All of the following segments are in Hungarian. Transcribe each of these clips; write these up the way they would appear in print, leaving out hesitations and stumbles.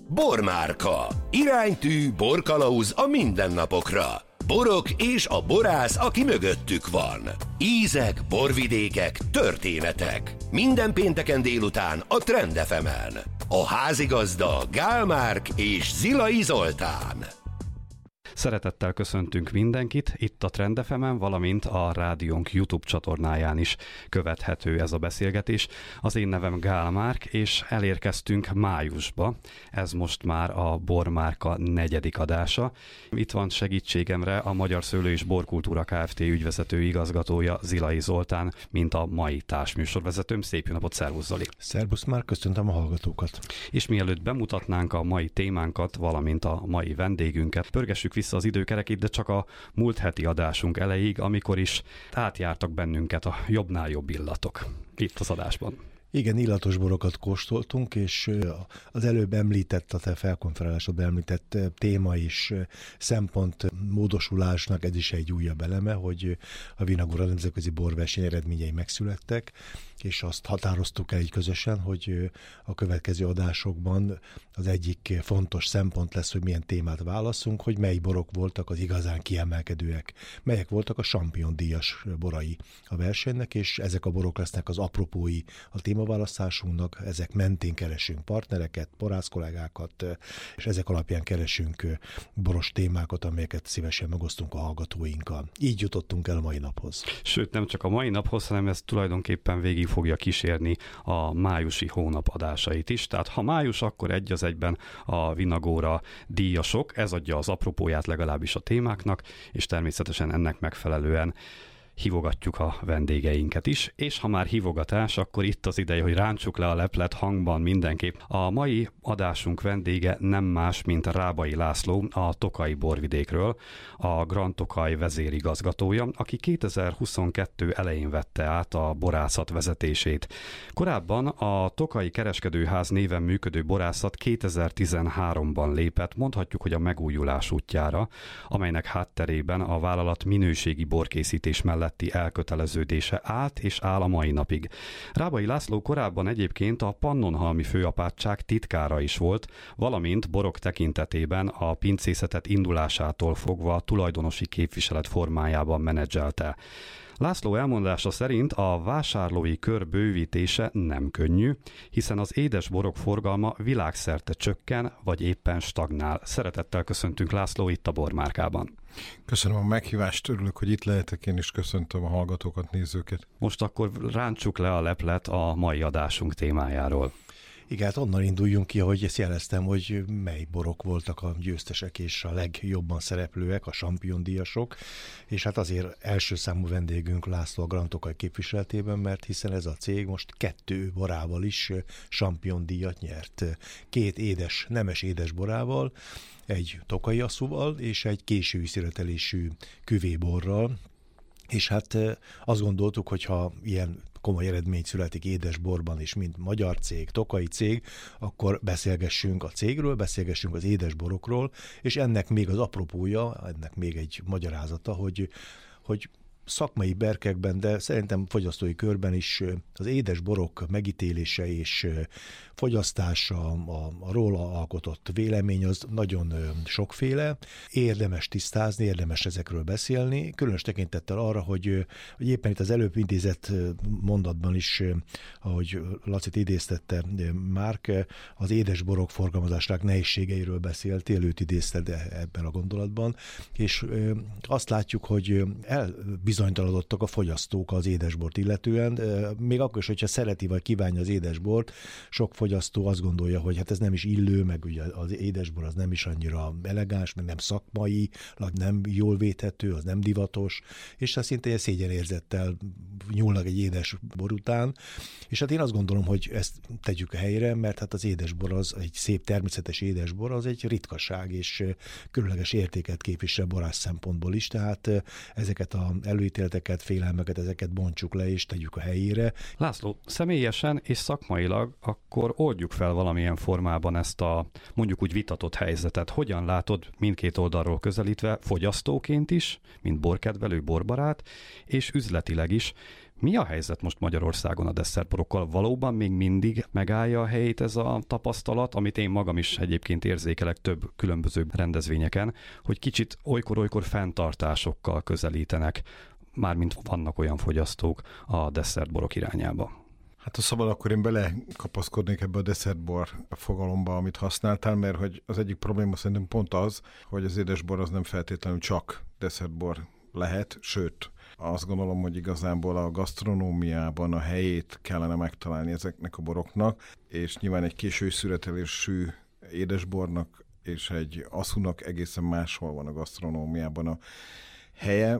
Bormárka. Iránytű, borkalauz a mindennapokra. Borok és a borász, aki mögöttük van. Ízek, borvidékek, történetek. Minden pénteken délután a Trend FM-en. A házigazda Gál Márk és Zilai Zoltán. Szeretettel köszöntünk mindenkit, itt a Trend FM-en, valamint a rádiónk YouTube csatornáján is követhető ez a beszélgetés. Az én nevem Gál Márk, és elérkeztünk májusba. Ez most már a Bormárka 4. adása. Itt van segítségemre a Magyar Szőlő és Borkultúra Kft. Ügyvezető igazgatója Zilai Zoltán, mint a mai társműsorvezetőm. Szép jó napot, szervusz Zoli! Szervusz Márk, köszöntöm a hallgatókat! És mielőtt bemutatnánk a mai témánkat, valamint a mai vendégünket, pörgessük vissza az időkerekét, de csak a múlt heti adásunk elejéig, amikor is átjártak bennünket a jobbnál jobb illatok itt az adásban. Igen, illatos borokat kóstoltunk, és az előbb említett, a te felkonferálásod említett téma és szempont módosulásnak ez is egy újabb eleme, hogy a Vinagura nemzetközi borverseny eredményei megszülettek, és azt határoztuk el így közösen, hogy a következő adásokban az egyik fontos szempont lesz, hogy milyen témát válaszunk, hogy mely borok voltak az igazán kiemelkedőek, melyek voltak a Champion díjas borai a versenynek, és ezek a borok lesznek az apropói a témaválasztásunknak, ezek mentén keresünk partnereket, borász kollégákat, és ezek alapján keresünk boros témákat, amelyeket szívesen megosztunk a hallgatóinkkal. Így jutottunk el a mai naphoz. Sőt, nem csak a mai naphoz, hanem ez tulajdonképpen végig fogja kísérni a májusi hónap adásait is. Tehát ha május, akkor egy az egyben a Vinagóra díjasok, ez adja az apropóját legalábbis a témáknak, és természetesen ennek megfelelően hívogatjuk a vendégeinket is, és ha már hívogatás, akkor itt az ideje, hogy rántsuk le a leplet hangban mindenképp. A mai adásunk vendége nem más, mint Rábai László, a Tokaji borvidékről, a Grand Tokaj vezérigazgatója, aki 2022 elején vette át a borászat vezetését. Korábban a Tokaji Kereskedőház néven működő borászat 2013-ban lépett, mondhatjuk, hogy a megújulás útjára, amelynek hátterében a vállalat minőségi borkészítés melletti elköteleződése állt és áll a mai napig. Rábai László korábban egyébként a Pannonhalmi főapátság titkára is volt, valamint borok tekintetében a pincészetet indulásától fogva tulajdonosi képviselet formájában menedzselte. László elmondása szerint a vásárlói kör bővítése nem könnyű, hiszen az édes borok forgalma világszerte csökken, vagy éppen stagnál. Szeretettel köszöntünk, László, itt a Bormárkában. Köszönöm a meghívást, örülök, hogy itt lehetek, én is köszöntöm a hallgatókat, nézőket. Most akkor rántsuk le a leplet a mai adásunk témájáról. Igen, hát onnan induljunk ki, ahogy ezt jeleztem, hogy mely borok voltak a győztesek és a legjobban szereplőek, a Champion díjasok, és hát azért első számú vendégünk László a Grand Tokaj képviseletében, mert hiszen ez a cég most 2 borával is Champion díjat nyert. 2 édes, nemes édes borával, egy tokaji asszúval és egy késői születelésű küvéborral, és hát azt gondoltuk, hogy ha ilyen komoly eredmény születik édesborban is, mint magyar cég, tokaji cég, akkor beszélgessünk a cégről, beszélgessünk az édesborokról, és ennek még az apropója, ennek még egy magyarázata, hogy szakmai berkekben, de szerintem fogyasztói körben is az édesborok megítélése és fogyasztása, a róla alkotott vélemény az nagyon sokféle. Érdemes tisztázni, érdemes ezekről beszélni, különös tekintettel arra, hogy éppen itt az előbb idézett mondatban is, ahogy Lacit idéztette Márk, az édesborok forgalmazásának nehézségeiről beszéltél, őt idézted ebben a gondolatban, és azt látjuk, hogy bizonytalanodtak a fogyasztók az édesbort illetően, még akkor is, hogyha szereti vagy kívánja az édesbort, sok fogyasztó azt gondolja, hogy hát ez nem is illő, meg ugye az édesbor az nem is annyira elegáns, meg nem szakmai, nem jól védhető, az nem divatos, és hát szinte szégyenérzettel nyúlnak egy édesbor után, és hát én azt gondolom, hogy ezt tegyük a helyre, mert hát az édesbor az egy szép természetes édesbor, az egy ritkaság, és különleges értéket képvisel borász szempontból is, tehát ezeket az előítéleteket, félelmeket, ezeket bontsuk le és tegyük a helyére. László, személyesen és szakmailag akkor oldjuk fel valamilyen formában ezt a mondjuk úgy vitatott helyzetet. Hogyan látod mindkét oldalról közelítve, fogyasztóként is, mint borkedvelő, borbarát, és üzletileg is, Mi a helyzet most Magyarországon a desszertborokkal? Valóban még mindig megállja a helyét ez a tapasztalat, amit én magam is egyébként érzékelek több különböző rendezvényeken, hogy kicsit olykor-olykor fenntartásokkal közelítenek, mármint vannak olyan fogyasztók a desszertborok irányába. Hát ha szabad, akkor én belekapaszkodnék ebbe a desszertbor fogalomba, amit használtál, mert hogy az egyik probléma szerintem pont az, hogy az édesbor az nem feltétlenül csak desszertbor lehet, sőt, azt gondolom, hogy igazából a gasztronómiában a helyét kellene megtalálni ezeknek a boroknak, és nyilván egy késői születelésű édesbornak és egy aszúnak egészen máshol van a gasztronómiában a helye,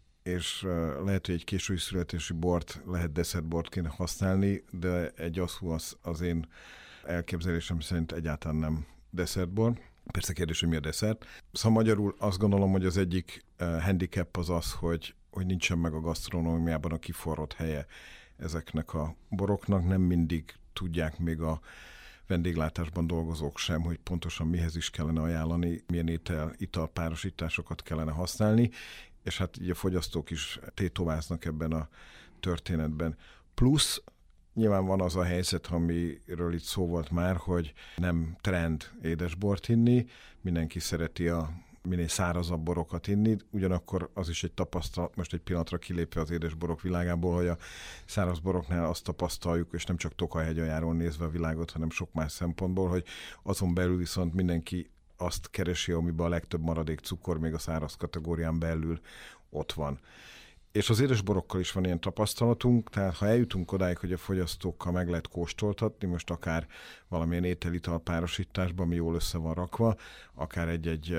és lehet, hogy egy késői születésű bort lehet desszertbort kéne használni, de egy aszú az én elképzelésem szerint egyáltalán nem desszertbor. Persze kérdés, hogy mi a desszert. Szóval magyarul azt gondolom, hogy az egyik handicap az, hogy nincsen meg a gasztronómiában a kiforrott helye ezeknek a boroknak. Nem mindig tudják még a vendéglátásban dolgozók sem, hogy pontosan mihez is kellene ajánlani, milyen italpárosításokat kellene használni, és hát így a fogyasztók is tétováznak ebben a történetben. Plusz nyilván van az a helyzet, amiről itt szó volt már, hogy nem trend édesbort inni, mindenki szereti a minél szárazabb borokat inni, ugyanakkor az is egy tapasztalat, most egy pillanatra kilépve az édesborok világából, hogy a száraz boroknál azt tapasztaljuk, és nem csak Tokaj-hegyaljáról nézve a világot, hanem sok más szempontból, hogy azon belül viszont mindenki azt keresi, amiben a legtöbb maradék cukor még a száraz kategórián belül ott van. És az édesborokkal is van ilyen tapasztalatunk, tehát ha eljutunk odáig, hogy a fogyasztókkal meg lehet kóstoltatni, most akár valamilyen étel-ital párosításban, ami jól össze van rakva, akár egy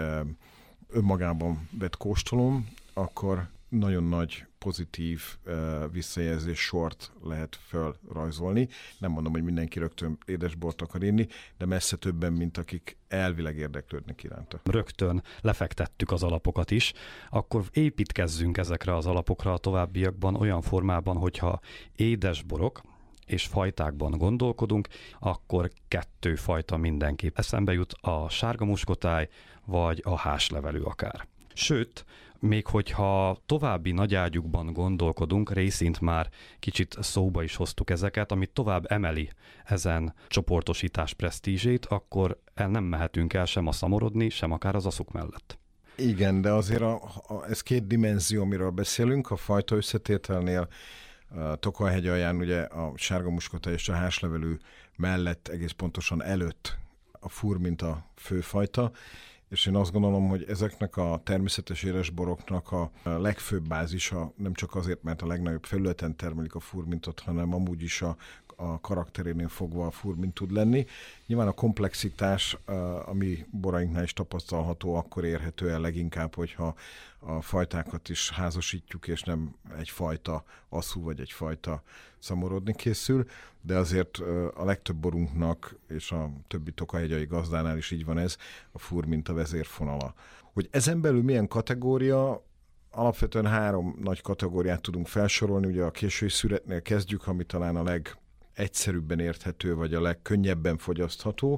önmagában vett kóstolom, akkor nagyon nagy pozitív visszajelzés sort lehet fölrajzolni. Nem mondom, hogy mindenki rögtön édesbort akar inni, de messze többen, mint akik elvileg érdeklődnek iránta. Rögtön lefektettük az alapokat is, akkor építkezzünk ezekre az alapokra a továbbiakban olyan formában, hogyha édesborok és fajtákban gondolkodunk, akkor 2 fajta mindenképp eszembe jut, a sárga muskotáj vagy a háslevelű akár. Sőt, még hogyha további nagyágyukban gondolkodunk, részint már kicsit szóba is hoztuk ezeket, amit tovább emeli ezen csoportosítás presztízsét, akkor nem mehetünk el sem a szamorodni, sem akár az aszuk mellett. Igen, de azért ez 2 dimenzió, amiről beszélünk, a fajta összetételnél Tokaj-hegyalján ugye a sárga muskotáj és a háslevelű mellett egész pontosan előtt a furmint a főfajta, és én azt gondolom, hogy ezeknek a természetes édesboroknak a legfőbb bázisa nem csak azért, mert a legnagyobb felületen termelik a furmintot, hanem amúgy is a karakterénél fogva a furmint tud lenni. Nyilván a komplexitás, ami borainknál is tapasztalható, akkor érhető el leginkább, hogyha a fajtákat is házasítjuk, és nem egyfajta aszú vagy egyfajta szamorodni készül, de azért a legtöbb borunknak, és a többi tokaj-hegyai gazdánál is így van ez, a furmint a vezérfonala. Hogy ezen belül milyen kategória, alapvetően 3 nagy kategóriát tudunk felsorolni, ugye a késői születnél kezdjük, ami talán a legegyszerűbben érthető, vagy a legkönnyebben fogyasztható,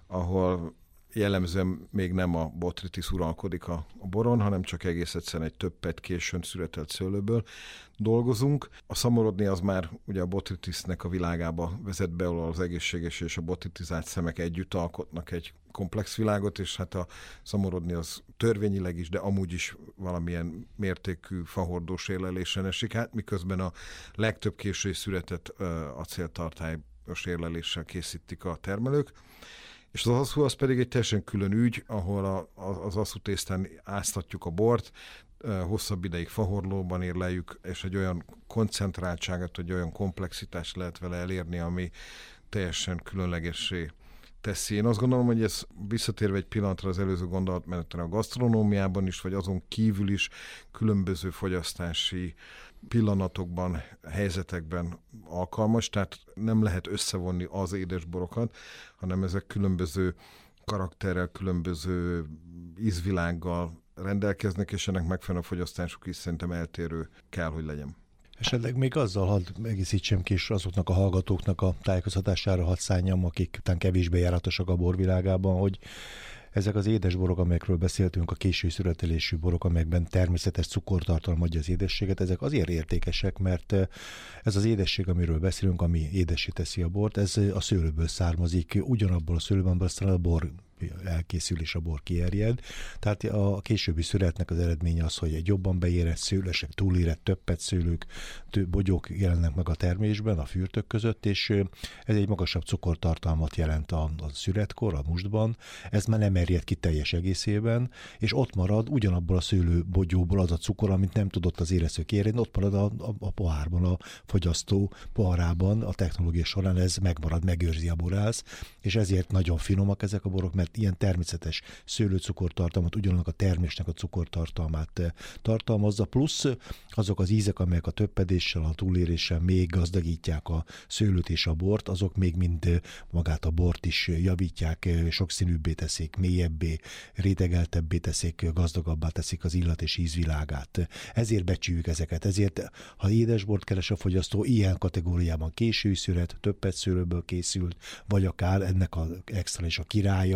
ahol jellemzően még nem a botrytis uralkodik a boron, hanem csak egész egyszerűen egy több pet későn született szőlőből dolgozunk. A szamorodni az már ugye a botrytisnek a világába vezet be, ahol az egészséges és a botritizált szemek együtt alkotnak egy komplex világot, és hát a szamorodni az törvényileg is, de amúgy is valamilyen mértékű fahordós érlelésen esik át, miközben a legtöbb késői született acéltartályos érleléssel készítik a termelők. És az aszú az pedig egy teljesen külön ügy, ahol az aszú tésztán áztatjuk a bort, hosszabb ideig fahorlóban érleljük, és egy olyan koncentráltságot, egy olyan komplexitást lehet vele elérni, ami teljesen különlegessé teszi. Én azt gondolom, hogy ez visszatérve egy pillanatra az előző gondolatmenetre a gasztronómiában is, vagy azon kívül is különböző fogyasztási pillanatokban, helyzetekben alkalmas, tehát nem lehet összevonni az édesborokat, hanem ezek különböző karakterrel, különböző ízvilággal rendelkeznek, és ennek megfelelően a fogyasztásuk is szerintem eltérő kell, hogy legyen. Esetleg még azzal hadd egészítsem ki, és azoknak a hallgatóknak a tájékoztatására hadd szálljam, akik után kevésbé járatosak a borvilágában, hogy Ezek az édesborok, amelyekről beszéltünk, a késő születelésű borok, amelyekben természetes cukortartalom adja az édességet, ezek azért értékesek, mert ez az édesség, amiről beszélünk, ami édessé teszi a bort, ez a szőlőből származik, ugyanabból a szőlőben, aztán a bor elkészül és a bor kierjed. Tehát a későbbi születnek az eredménye az, hogy egy jobban beérett szőlesek, túlérett többet szőlők, bogyók jelennek meg a termésben, a fürtök között, és ez egy magasabb cukortartalmat jelent a születkor, a mustban. Ez már nem erjed ki teljes egészében, és ott marad ugyanabból a szőlőbogyóból az a cukor, amit nem tudott az érező kérni, ott marad a pohárban, a fogyasztó poharában, a technológia során ez megmarad, megőrzi a borász, és ezért nagyon finomak ezek a borok, mert ilyen természetes szőlőcukortartalmat, ugyanannak a termésnek a cukortartalmát tartalmazza, plusz azok az ízek, amelyek a töppedéssel, a túléréssel még gazdagítják a szőlőt és a bort, azok még mind magát a bort is javítják, sokszínűbbé teszik, mélyebbé, rétegeltebbé teszik, gazdagabbá teszik az illat és ízvilágát. Ezért becsüljük ezeket, ezért ha édesbort keres a fogyasztó, ilyen kategóriában késő szület, többet szőlőből készült, vagy akár ennek az extra és a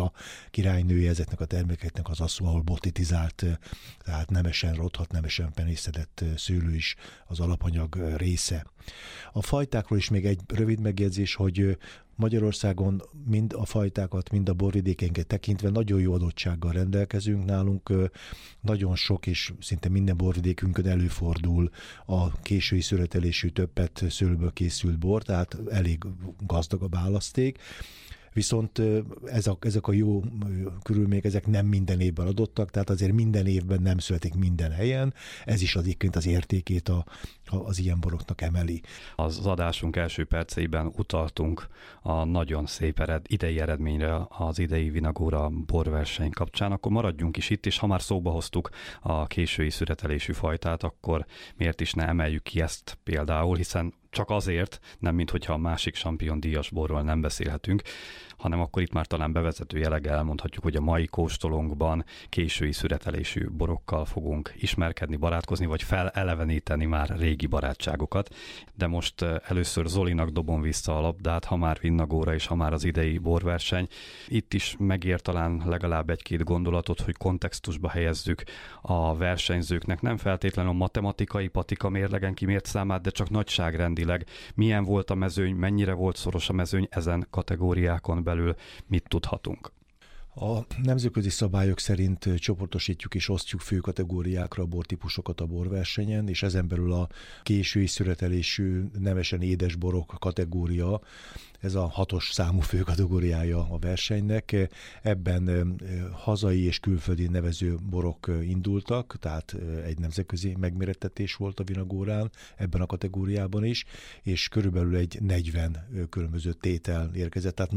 királynője ezeknek a termékeknek az asszó, ahol botitizált, tehát nemesen rothadt, nemesen penészedett szőlő is az alapanyag része. A fajtákról is még egy rövid megjegyzés, hogy Magyarországon mind a fajtákat, mind a borvidékenket tekintve nagyon jó adottsággal rendelkezünk. Nálunk nagyon sok és szinte minden borvidékünkön előfordul a késői születelésű többet szőlőből készült bor, tehát elég gazdag a választék. Viszont ezek a jó körülmények, ezek nem minden évben adottak, tehát azért minden évben nem születik minden helyen, ez is egyébként az értékét az ilyen boroknak emeli. Az adásunk első perceiben utaltunk a nagyon szép idei eredményre az idei Vinagóra borverseny kapcsán, akkor maradjunk is itt, és ha már szóba hoztuk a késői születelésű fajtát, akkor miért is ne emeljük ki ezt például, hiszen csak azért, nem minthogyha a másik Champion díjas borról nem beszélhetünk, hanem akkor itt már talán bevezető jelleggel elmondhatjuk, hogy a mai kóstolónkban késői születelésű borokkal fogunk ismerkedni, barátkozni, vagy feleleveníteni már régi barátságokat. De most először Zolinak dobom vissza a labdát, ha már Vinagóra és ha már az idei borverseny. Itt is megér talán legalább egy-két gondolatot, hogy kontextusba helyezzük a versenyzőknek. Nem feltétlenül a matematikai patika mérlegen kimért számát, de csak nagyságrendileg milyen volt a mezőny, mennyire volt szoros a mezőny, ezen kategóriákon belül mit tudhatunk? A nemzetközi szabályok szerint csoportosítjuk és osztjuk fő kategóriákra a bortípusokat a borversenyen, és ezen belül a késői születelésű nemesen édes borok kategória, ez a 6-os számú fő kategóriája a versenynek. Ebben hazai és külföldi nevező borok indultak, tehát egy nemzetközi megmérettetés volt a Vinagórán ebben a kategóriában is, és körülbelül egy 40 különböző tétel érkezett, tehát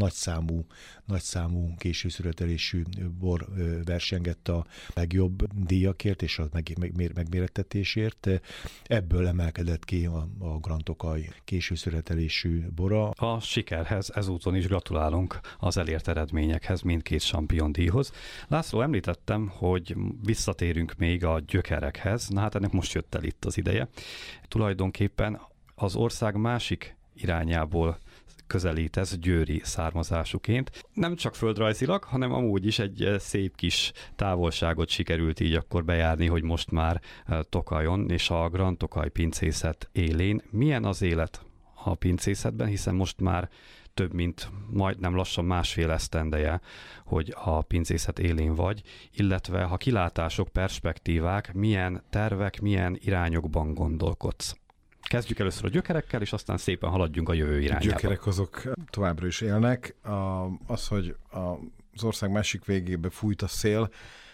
nagyszámú késő születelésű bor versengett a legjobb díjakért és a megmérettetésért. Ebből emelkedett ki a Grand Tokaj késő születelésű bora. A sikerhez ezúton is gratulálunk az elért eredményekhez, mindkét Champion díjhoz. László, említettem, hogy visszatérünk még a gyökerekhez, na hát ennek most jött el itt az ideje. Tulajdonképpen az ország másik irányából közelítesz győri származásúként. Nem csak földrajzilag, hanem amúgy is egy szép kis távolságot sikerült így akkor bejárni, hogy most már Tokajon és a Grand Tokaj pincészet élén. Milyen az élet a pincészetben, hiszen most már több mint majdnem lassan másfél esztendeje, hogy a pincészet élén vagy, illetve ha kilátások, perspektívák, milyen tervek, milyen irányokban gondolkodsz. Kezdjük először a gyökerekkel, és aztán szépen haladjunk a jövő irányába. A gyökerek azok továbbra is élnek. Az, hogy az ország másik végébe fújt a szél,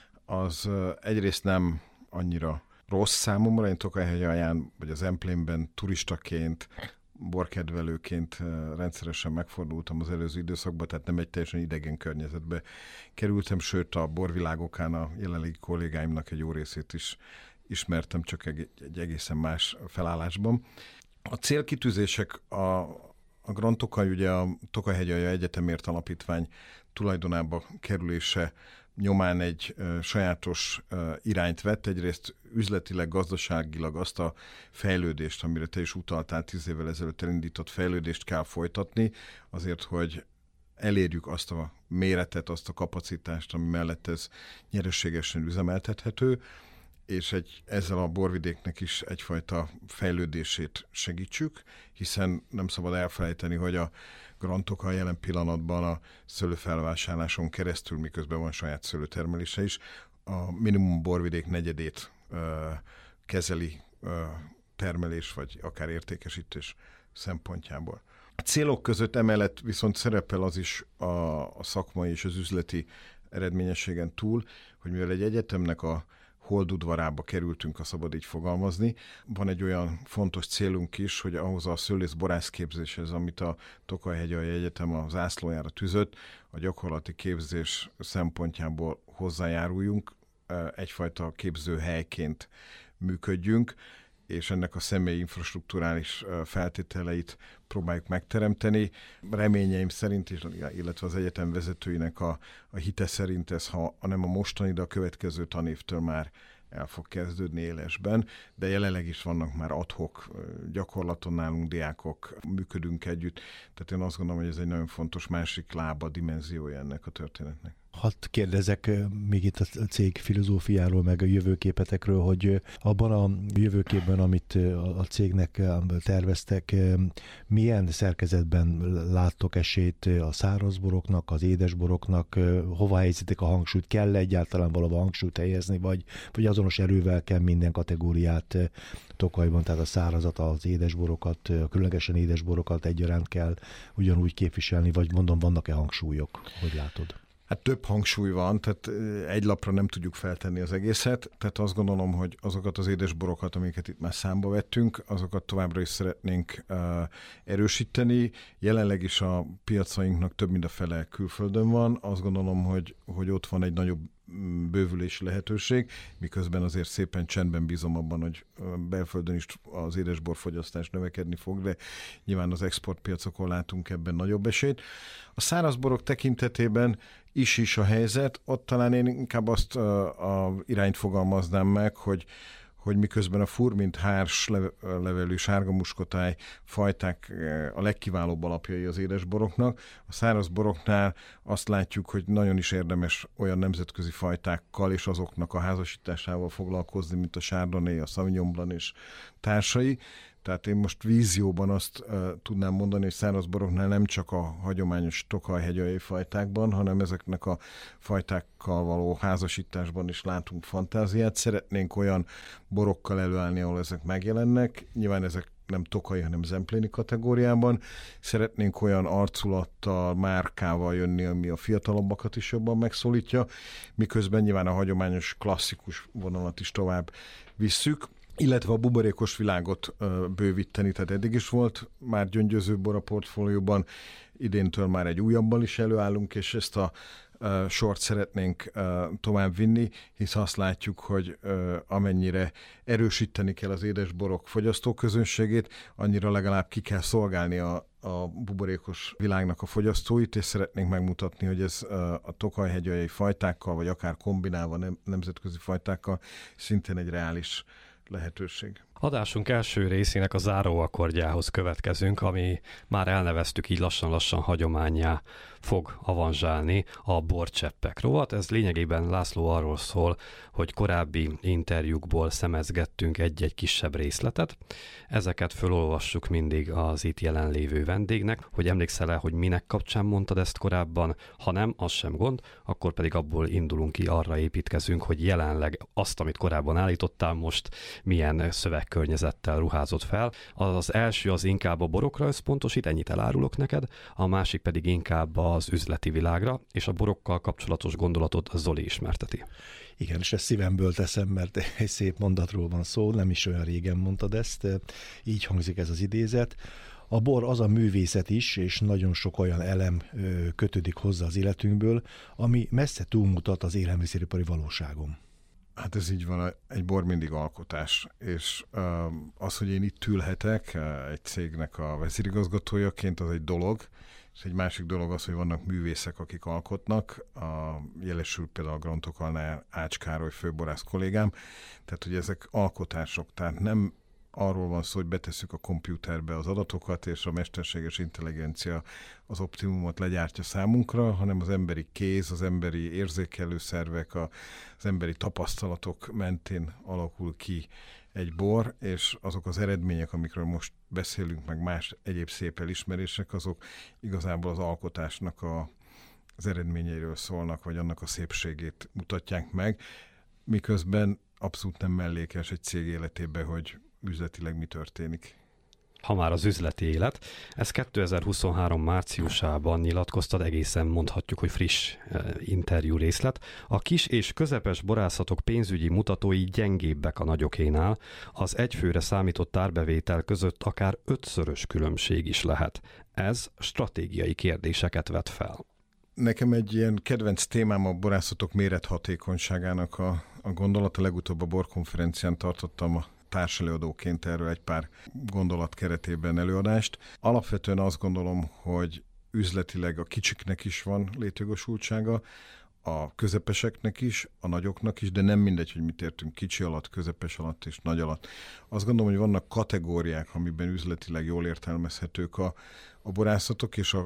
az egyrészt nem annyira rossz számomra. Én Tokajhegy alján, vagy az Emplénben turistaként, borkedvelőként rendszeresen megfordultam az előző időszakban, tehát nem egy teljesen idegen környezetbe kerültem, sőt a borvilágokán a jelenlegi kollégáimnak egy jó részét is ismertem, csak egy egészen más felállásban. A célkitűzések a Grand Tokaj, ugye a Tokajhegyalja Egyetemért Alapítvány tulajdonába kerülése nyomán egy sajátos irányt vett. Egyrészt üzletileg, gazdaságilag azt a fejlődést, amire te is utaltál 10 évvel ezelőtt elindított fejlődést kell folytatni, azért, hogy elérjük azt a méretet, azt a kapacitást, ami mellett ez nyereségesen üzemeltethető, és ezzel a borvidéknek is egyfajta fejlődését segítsük, hiszen nem szabad elfelejteni, hogy a Grand Tokaj jelen pillanatban a szőlőfelvásárláson keresztül, miközben van saját szőlőtermelése is, a minimum borvidék negyedét kezeli termelés, vagy akár értékesítés szempontjából. A célok között emellett viszont szerepel az is a szakmai és az üzleti eredményességen túl, hogy mivel egy egyetemnek a holdudvarába kerültünk, ha szabad így fogalmazni, van egy olyan fontos célunk is, hogy ahhoz a szőlész-borász képzéshez, amit a Tokaj-hegyalja Egyetem a zászlójára tűzött, a gyakorlati képzés szempontjából hozzájáruljunk, egyfajta képzőhelyként működjünk, és ennek a személyi infrastrukturális feltételeit próbáljuk megteremteni. Reményeim szerint, illetve az egyetem vezetőinek a hite szerint ez, ha nem a mostani, de a következő tanévtől már el fog kezdődni élesben, de jelenleg is vannak már ad-hoc gyakorlaton nálunk diákok, működünk együtt, tehát én azt gondolom, hogy ez egy nagyon fontos másik lába, dimenziója ennek a történetnek. Hadd kérdezek még itt a cég filozófiáról, meg a jövőképetekről, hogy abban a jövőképben, amit a cégnek terveztek, milyen szerkezetben láttok esélyt a szárazboroknak, az édesboroknak, hova helyezitek a hangsúlyt, kell egyáltalán valahol hangsúlyt helyezni, vagy azonos erővel kell minden kategóriát Tokajban, tehát a szárazat, az édesborokat, a különlegesen édesborokat egyaránt kell ugyanúgy képviselni, vagy mondom, vannak-e hangsúlyok? Hogy látod? Hát több hangsúly van, tehát egy lapra nem tudjuk feltenni az egészet, tehát azt gondolom, hogy azokat az édesborokat, amiket itt már számba vettünk, azokat továbbra is szeretnénk erősíteni. Jelenleg is a piacainknak több mint a fele külföldön van. Azt gondolom, hogy ott van egy nagyobb bővülési lehetőség, miközben azért szépen csendben bízom abban, hogy belföldön is az édesborfogyasztás növekedni fog, de nyilván az exportpiacokon látunk ebben nagyobb esélyt. A szárazborok tekintetében is a helyzet, ott talán én inkább azt a irányt fogalmaznám meg, hogy miközben a furmint, hárs levelű sárgamuskotáj fajták a legkiválóbb alapjai az édesboroknak, a szárazboroknál azt látjuk, hogy nagyon is érdemes olyan nemzetközi fajtákkal és azoknak a házasításával foglalkozni, mint a Chardonnay, a Sauvignon Blanc és társai. Tehát én most vízióban azt tudnám mondani, hogy szárazboroknál nem csak a hagyományos Tokaj-hegyalja fajtákban, hanem ezeknek a fajtákkal való házasításban is látunk fantáziát. Szeretnénk olyan borokkal előállni, ahol ezek megjelennek. Nyilván ezek nem tokai, hanem zempléni kategóriában. Szeretnénk olyan arculattal, márkával jönni, ami a fiatalabbakat is jobban megszólítja, miközben nyilván a hagyományos klasszikus vonalat is tovább visszük, illetve a buborékos világot bővíteni, tehát eddig is volt már gyöngyöző bor a portfólióban, idéntől már egy újabban is előállunk, és ezt a sort szeretnénk tovább vinni, hisz azt látjuk, hogy amennyire erősíteni kell az édesborok fogyasztóközönségét, annyira legalább ki kell szolgálni a buborékos világnak a fogyasztóit, és szeretnénk megmutatni, hogy ez a tokaj-hegyaljai fajtákkal, vagy akár kombinálva nemzetközi fajtákkal szintén egy reális lehetőség. Adásunk első részének a záróakkordjához következünk, ami már elneveztük így lassan-lassan hagyománnyá fog avanzsálni, a borcseppek rovat. Ez lényegében, László, arról szól, hogy korábbi interjúkból szemezgettünk egy-egy kisebb részletet. Ezeket felolvassuk mindig az itt jelenlévő vendégnek, hogy emlékszel-e, hogy minek kapcsán mondtad ezt korábban, ha nem, az sem gond, akkor pedig abból indulunk ki, arra építkezünk, hogy jelenleg azt, amit korábban állítottál, most milyen szövegkörnyezettel ruházott fel. Az első az inkább a borokra összpontosít, ennyit elárulok neked, a másik pedig inkább az üzleti világra, és a borokkal kapcsolatos gondolatot Zoli ismerteti. Igen, és ezt szívemből teszem, mert egy szép mondatról van szó, nem is olyan régen mondtad ezt, így hangzik ez az idézet. A bor az a művészet is, és nagyon sok olyan elem kötődik hozzá az életünkből, ami messze túlmutat az élelmiszeripari valóságon. Hát ez így van, egy bor mindig alkotás, és az, hogy én itt ülhetek egy cégnek a vezérigazgatójaként, az egy dolog, és egy másik dolog az, hogy vannak művészek, akik alkotnak, jelesül például a Grand Tokajnál Ács Károly főborász kollégám, tehát hogy ezek alkotások, tehát nem arról van szó, hogy betesszük a kompjúterbe az adatokat, és a mesterséges intelligencia az optimumot legyártja számunkra, hanem az emberi kéz, az emberi érzékelő szervek, az emberi tapasztalatok mentén alakul ki egy bor, és azok az eredmények, amikről most beszélünk, meg más egyéb szép elismerések, azok igazából az alkotásnak az eredményeiről szólnak, vagy annak a szépségét mutatják meg, miközben abszolút nem mellékes egy cég életében, hogy üzletileg mi történik. Ha már az üzleti élet, ez 2023 márciusában nyilatkoztad, egészen mondhatjuk, hogy friss interjú részlet. A kis és közepes borászatok pénzügyi mutatói gyengébbek a nagyokénál, az egyfőre számított árbevétel között akár 5-szörös különbség is lehet. Ez stratégiai kérdéseket vet fel. Nekem egy ilyen kedvenc témám a borászatok mérethatékonyságának a gondolat. A legutóbb a borkonferencián tartottam a társelőadóként erről egy pár gondolat keretében előadást. Alapvetően azt gondolom, hogy üzletileg a kicsiknek is van létjogosultsága, a közepeseknek is, a nagyoknak is, de nem mindegy, hogy mit értünk kicsi alatt, közepes alatt és nagy alatt. Azt gondolom, hogy vannak kategóriák, amiben üzletileg jól értelmezhetők a borászatok, és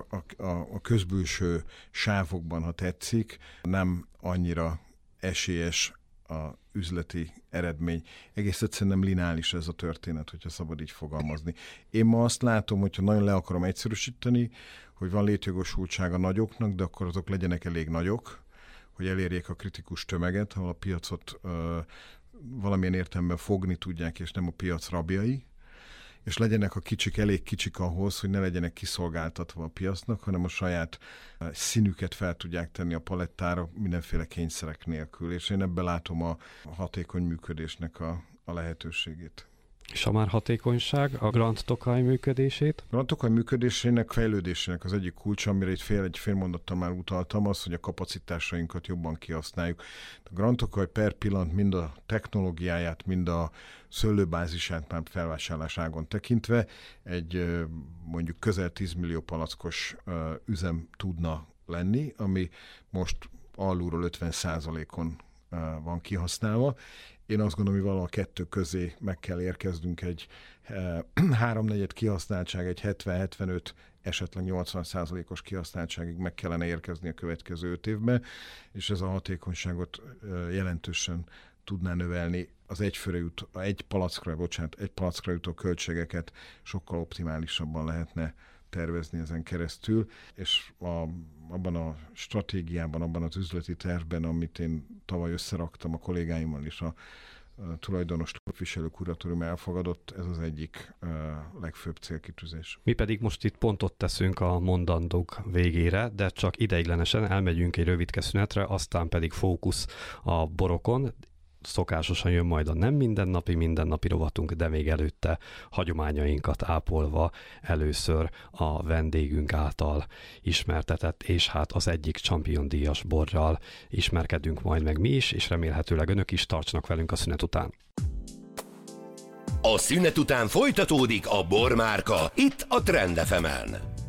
a közbülső sávokban, ha tetszik, nem annyira esélyes a üzleti eredmény. Egész egyszerűen nem lineáris ez a történet, hogyha szabad így fogalmazni. Én ma azt látom, hogyha nagyon le akarom egyszerűsíteni, hogy van létjogosultsága nagyoknak, de akkor azok legyenek elég nagyok, hogy elérjék a kritikus tömeget, ahol a piacot valamilyen értelemben fogni tudják, és nem a piac rabjai, és legyenek a kicsik elég kicsik ahhoz, hogy ne legyenek kiszolgáltatva a piacnak, hanem a saját színüket fel tudják tenni a palettára mindenféle kényszerek nélkül, és én ebben látom a hatékony működésnek a lehetőségét. És a már hatékonyság, a Grand Tokaj működését? A Grand Tokaj működésének, fejlődésének az egyik kulcsa, amire egy fél mondattal már utaltam, az, hogy a kapacitásainkat jobban kihasználjuk. A Grand Tokaj per pillanat mind a technológiáját, mind a szőlőbázisát már felvásárláságon tekintve egy mondjuk közel 10 millió palackos üzem tudna lenni, ami most alulról 50%-on van kihasználva. Én azt gondolom, hogy valahol a kettő közé meg kell érkeznünk egy 3/4 kihasználtság, egy 70-75, esetleg 80%-os kihasználtságig meg kellene érkezni a következő 5 évben, és ez a hatékonyságot jelentősen tudná növelni. Az egy palackra jutó költségeket sokkal optimálisabban lehetne tervezni ezen keresztül, és abban a stratégiában, abban az üzleti tervben, amit én tavaly összeraktam a kollégáimmal és a tulajdonos képviselő kuratórium elfogadott, ez az egyik legfőbb célkitűzés. Mi pedig most itt pontot teszünk a mondandók végére, de csak ideiglenesen elmegyünk egy rövidke szünetre, aztán pedig fókusz a borokon. Szokásosan jön majd a nem mindennapi rovatunk, de még előtte hagyományainkat ápolva először a vendégünk által ismertetett, és hát az egyik Champion díjas borral ismerkedünk majd meg mi is, és remélhetőleg önök is tartsanak velünk a szünet után. A szünet után folytatódik a Bormárka, itt a Trend FM-en.